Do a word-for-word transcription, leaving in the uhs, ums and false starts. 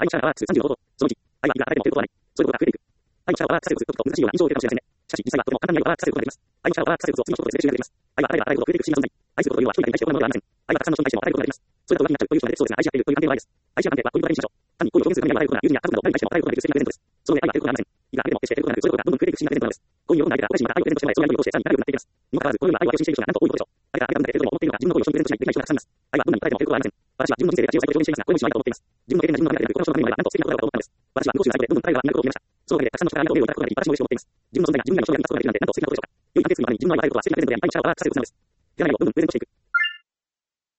愛のシャワーワークスさんじゅうの方法。そのいち、愛は日が与えても抵抗はない。そういうことが増えていく。愛のシャワーワークスさせをすることと難しいような印象を受けるかもしれませんね。しかし、実際はとても簡単に愛をワークスさせることができます。愛のシャワーワークスさせを次の一言で説明ができます。愛は与えれば与えるほど増えていく不思議な存在。愛することというのは一人に対して行うものではありません。愛はたくさんの人に対しても与えることができます。それと浮気になっちゃうという人が出てきそうですが、愛し合っているという関係の愛です。愛し合う関係は恋人だけにしましょう。単に恋を表現するために与えることが友人や家族など誰に対しても与えることができる素敵なプレゼントです。その上で愛は与えることがありません。いくら与えても決して得ることなく、それがどんどん増えていく不思議なプレゼントなのです。恋に喜んであげたら、お互いまた愛をプレゼントしてもらい、そうやりとりを通してさらに仲良くなっていきます。にもかかわらず、このような愛を愛を信じている人がなんと多いことでしょう。愛があげた分だけ得るとでも思っているのか、自分の恋を人にプレゼントしないといけない人がたくさんいます。愛はどんなに与えても抵抗はありません。私は自分の人生で価値を最高に表現していますが、これもしないと思っています。自分の経験が自分の中であるこの人のためにはなんと素敵なことだと思ったのです。私は見事な最後でどんどん彼がなることを決めました。そのおかげでたくさんの人からありがとうをいただくことができ、私も嬉しく思っています。自分の存在が自分以外の人が満たすことができるなんてなんと素敵なことでしょうか。良い関係性のために自分の愛を与えることは素敵なプレゼントであり、愛にシャワーワークさせることなのです。手洗いをどんどんプレゼントしていく。